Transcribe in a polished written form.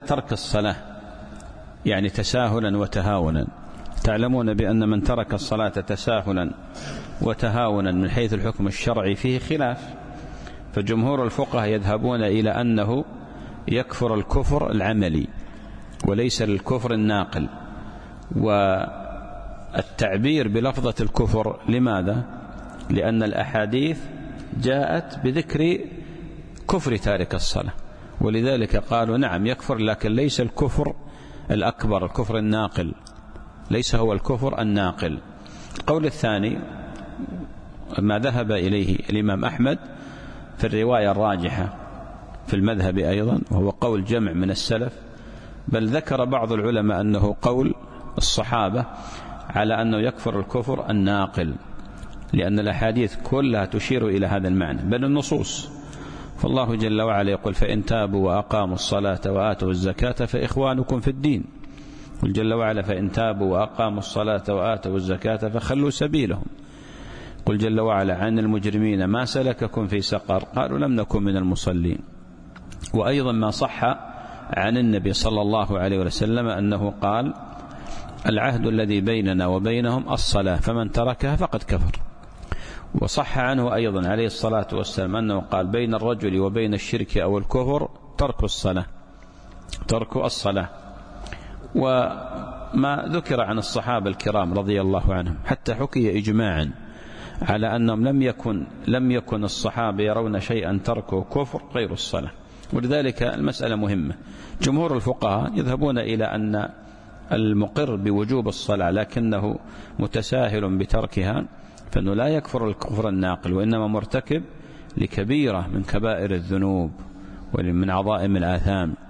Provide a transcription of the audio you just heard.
ترك الصلاة يعني تساهلا وتهاونا. تعلمون بأن من ترك الصلاة تساهلا وتهاونا من حيث الحكم الشرعي فيه خلاف، فجمهور الفقهاء يذهبون إلى أنه يكفر الكفر العملي وليس الكفر الناقل. والتعبير بلفظة الكفر لماذا؟ لأن الأحاديث جاءت بذكر كفر تارك الصلاة، ولذلك قالوا نعم يكفر، لكن ليس الكفر الأكبر، الكفر الناقل ليس هو الكفر الناقل. القول الثاني ما ذهب إليه الإمام أحمد في الرواية الراجحة في المذهب أيضا، وهو قول جمع من السلف، بل ذكر بعض العلماء أنه قول الصحابة على أنه يكفر الكفر الناقل، لأن الأحاديث كلها تشير إلى هذا المعنى بل النصوص. فالله جل وعلا يقول فإن تابوا وأقاموا الصلاة وآتوا الزكاة فإخوانكم في الدين، قل جل وعلا فإن تابوا وأقاموا الصلاة وآتوا الزكاة فخلوا سبيلهم، قل جل وعلا عن المجرمين ما سلككم في سقر قالوا لم نكن من المصلين. وأيضا ما صح عن النبي صلى الله عليه وسلم أنه قال العهد الذي بيننا وبينهم الصلاة فمن تركها فقد كفر. وصح عنه أيضا عليه الصلاة والسلام أنه قال بين الرجل وبين الشرك أو الكفر ترك الصلاة، ترك الصلاة. وما ذكر عن الصحابة الكرام رضي الله عنهم حتى حكي إجماعا على أنهم لم يكن الصحابة يرون شيئا تركه كفر غير الصلاة. ولذلك المسألة مهمة. جمهور الفقهاء يذهبون إلى أن المقر بوجوب الصلاة لكنه متساهل بتركها فإنه لا يكفر الكفر الناقل، وإنما مرتكب لكبيرة من كبائر الذنوب ومن عظائم الآثام.